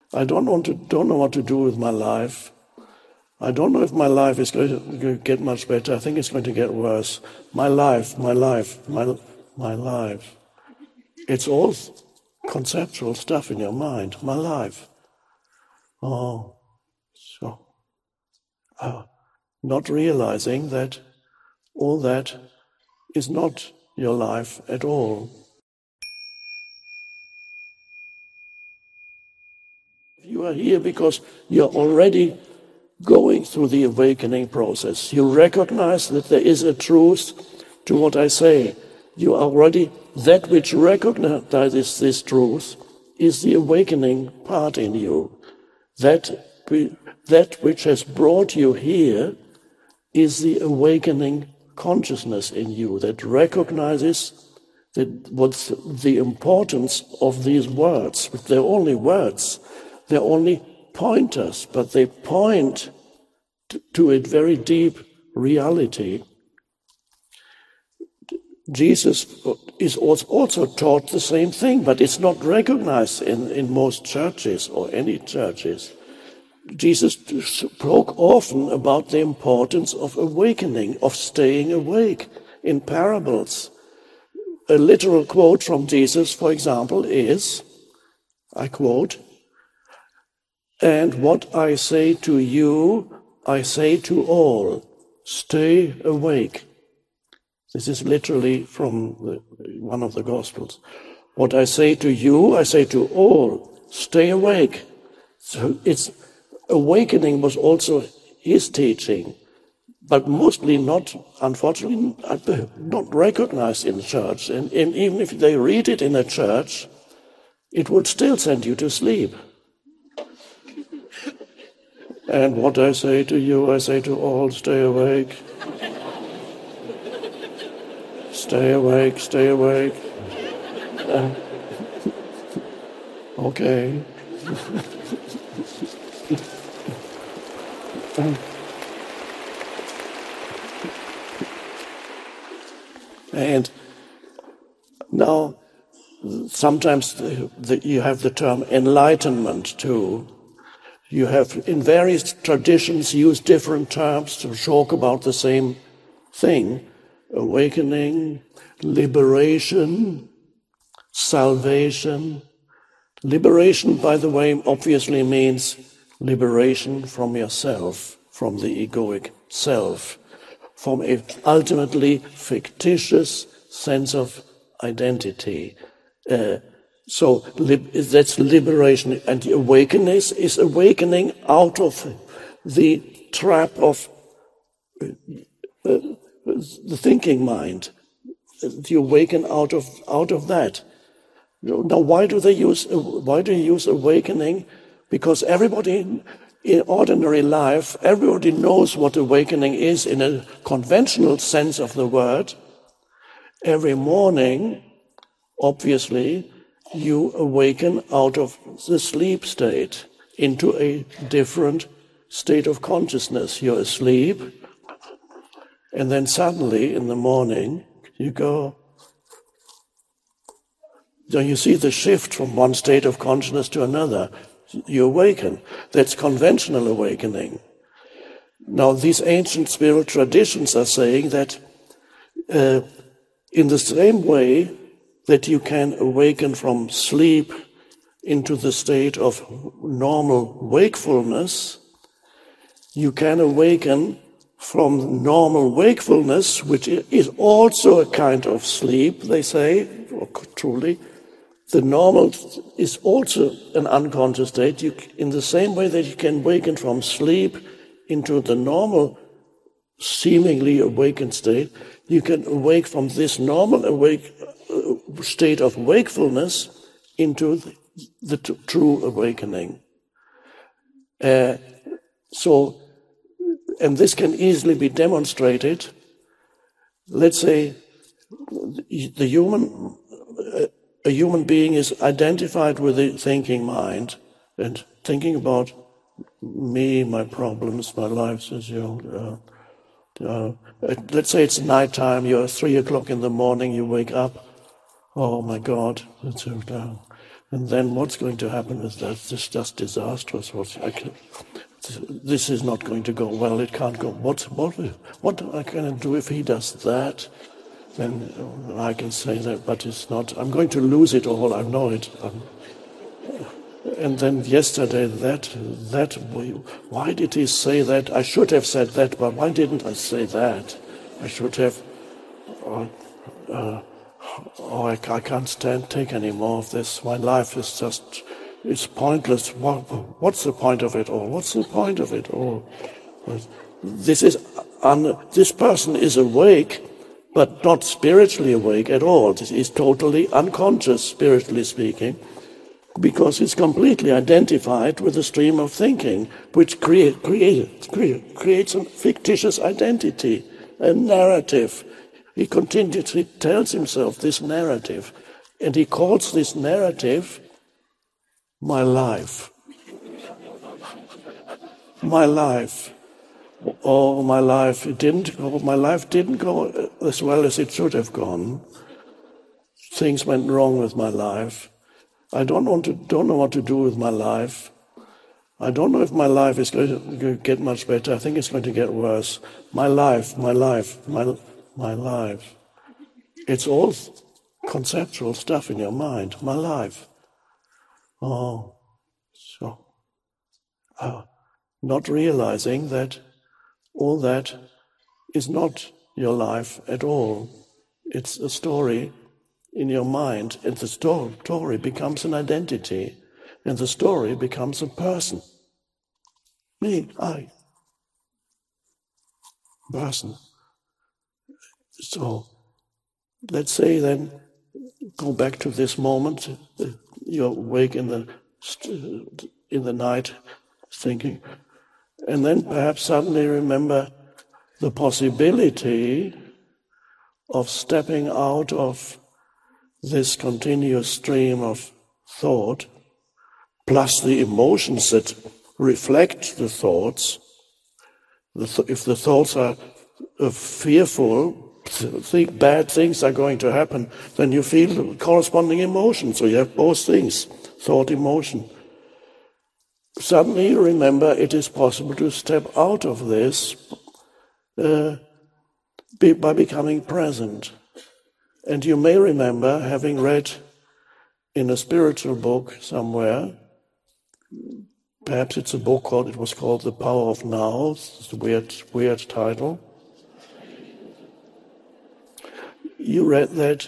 I don't know what to do with my life. I don't know if my life is going to get much better. I think it's going to get worse. My life. It's all conceptual stuff in your mind. My life. Oh, so not realizing that all that is not your life at all. You are here because you're already going through the awakening process. You recognize that there is a truth to what I say. You are already, that which recognizes this truth is the awakening part in you. That which has brought you here is the awakening consciousness in you that recognizes that what's the importance of these words. They're only words. They're only pointers, but they point to a very deep reality. Jesus is also taught the same thing, but it's not recognized in most churches or any churches. Jesus spoke often about the importance of awakening, of staying awake in parables. A literal quote from Jesus, for example, is, I quote, "And what I say to you, I say to all, stay awake." This is literally from one of the Gospels. What I say to you, I say to all, stay awake. So awakening was also his teaching, but mostly not, unfortunately, not recognized in the church. And even if they read it in a church, it would still send you to sleep. And what I say to you, I say to all, stay awake. Stay awake, stay awake. Okay. And now, sometimes you have the term enlightenment too. You have, in various traditions, used different terms to talk about the same thing. Awakening, liberation, salvation. Liberation, by the way, obviously means liberation from yourself, from the egoic self, from a ultimately fictitious sense of identity. So that's liberation, and the awakening is awakening out of the trap of the thinking mind. You awaken out of that. Now, why do you use awakening? Because everybody in ordinary life, everybody knows what awakening is in a conventional sense of the word. Every morning, obviously, you awaken out of the sleep state into a different state of consciousness. You're asleep, and then suddenly in the morning you go. So you see the shift from one state of consciousness to another. You awaken. That's conventional awakening. Now, these ancient spiritual traditions are saying that in the same way that you can awaken from sleep into the state of normal wakefulness, you can awaken from normal wakefulness, which is also a kind of sleep, they say, or truly. The normal is also an unconscious state. In the same way that you can awaken from sleep into the normal, seemingly awakened state, you can awake from this normal state of wakefulness into the true awakening. And this can easily be demonstrated. Let's say a human being is identified with the thinking mind and thinking about me, my problems, my life. Let's say it's nighttime, you're 3 o'clock in the morning, you wake up. Oh my God, And then what's going to happen is that this is just disastrous. This is not going to go well. It can't go. What I can do if he does that? Then I can say that, but it's not. I'm going to lose it all. I know it. And then yesterday, why did he say that? I should have said that, but why didn't I say that? I should have. I can't take any more of this. My life is just. It's pointless. What's the point of it all? What's the point of it all? This person is awake, but not spiritually awake at all. This is totally unconscious, spiritually speaking, because he's completely identified with the stream of thinking, which creates a fictitious identity, a narrative. He continuously tells himself this narrative, and he calls this narrative my life. My life. Oh, my life didn't go as well as it should have gone. Things went wrong with my life. I don't know what to do with my life. I don't know if my life is going to get much better. I think it's going to get worse. My life. It's all conceptual stuff in your mind. My life. Oh, so not realizing that all that is not your life at all. It's a story in your mind, and the story becomes an identity, and the story becomes a person. Me, I. Person. So, let's say then, go back to this moment. You're awake in the night, thinking, and then perhaps suddenly remember the possibility of stepping out of this continuous stream of thought, plus the emotions that reflect the thoughts. If the thoughts are fearful, think bad things are going to happen, then you feel the corresponding emotion. So you have both things, thought, emotion. Suddenly you remember it is possible to step out of this by becoming present. And you may remember having read in a spiritual book somewhere, perhaps it's a book it was called The Power of Now. It's a weird title. You read that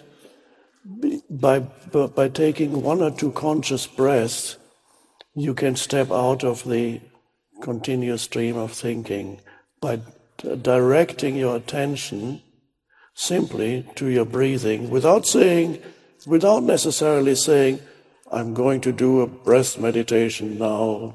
by taking one or two conscious breaths, you can step out of the continuous stream of thinking by directing your attention simply to your breathing, without necessarily saying, I'm going to do a breath meditation now.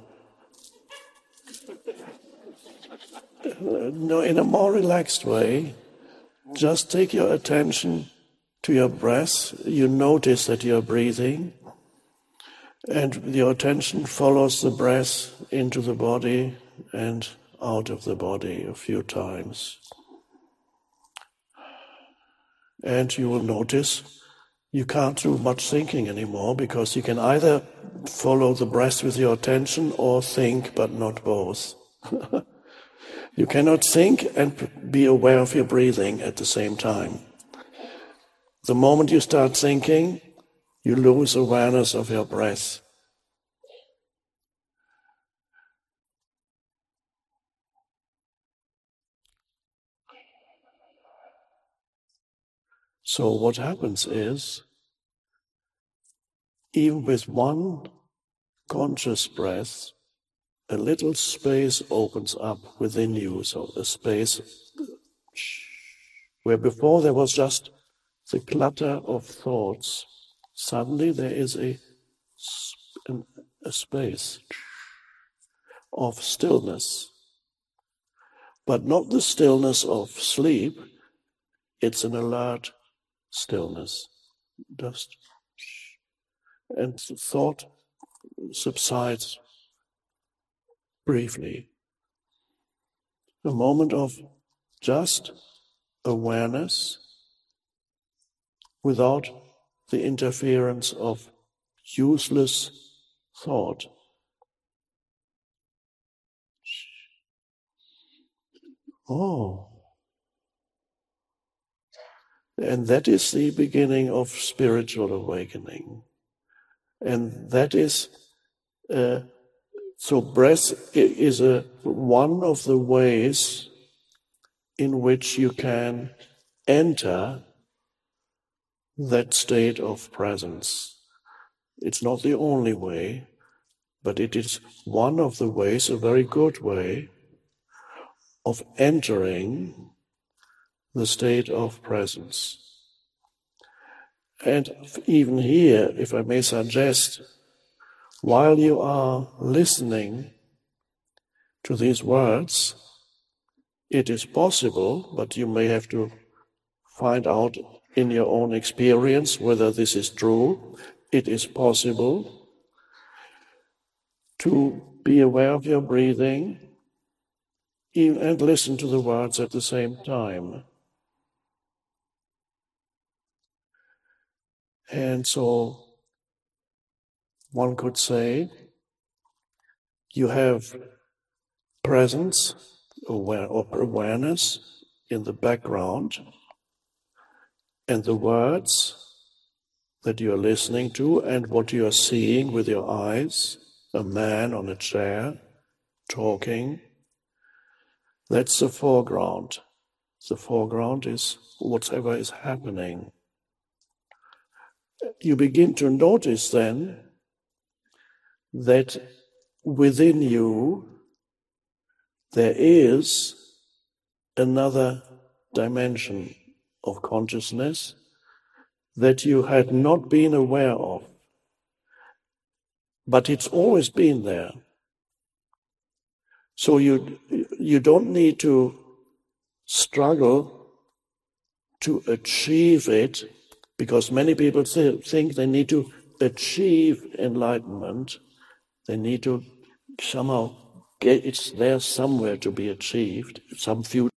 No, in a more relaxed way, just take your attention to your breath. You notice that you're breathing, and your attention follows the breath into the body and out of the body a few times. And you will notice you can't do much thinking anymore, because you can either follow the breath with your attention or think, but not both. You cannot think and be aware of your breathing at the same time. The moment you start thinking, you lose awareness of your breath. So what happens is, even with one conscious breath, a little space opens up within you, so a space where before there was just the clutter of thoughts. Suddenly there is a space of stillness, but not the stillness of sleep. It's an alert stillness, and the thought subsides briefly. A moment of just awareness without the interference of useless thought. Oh. And that is the beginning of spiritual awakening. And that is, so breath is one of the ways in which you can enter that state of presence. It's not the only way, but it is one of the ways, a very good way, of entering the state of presence. And even here, if I may suggest, while you are listening to these words, it is possible, but you may have to find out in your own experience whether this is true. It is possible to be aware of your breathing and listen to the words at the same time. And so one could say you have presence, awareness in the background, and the words that you are listening to and what you are seeing with your eyes, a man on a chair talking, that's the foreground. The foreground is whatever is happening. You begin to notice then that within you there is another dimension of consciousness that you had not been aware of, but it's always been there. So you don't need to struggle to achieve it, because many people think they need to achieve enlightenment. They need to somehow get it's there somewhere to be achieved, some future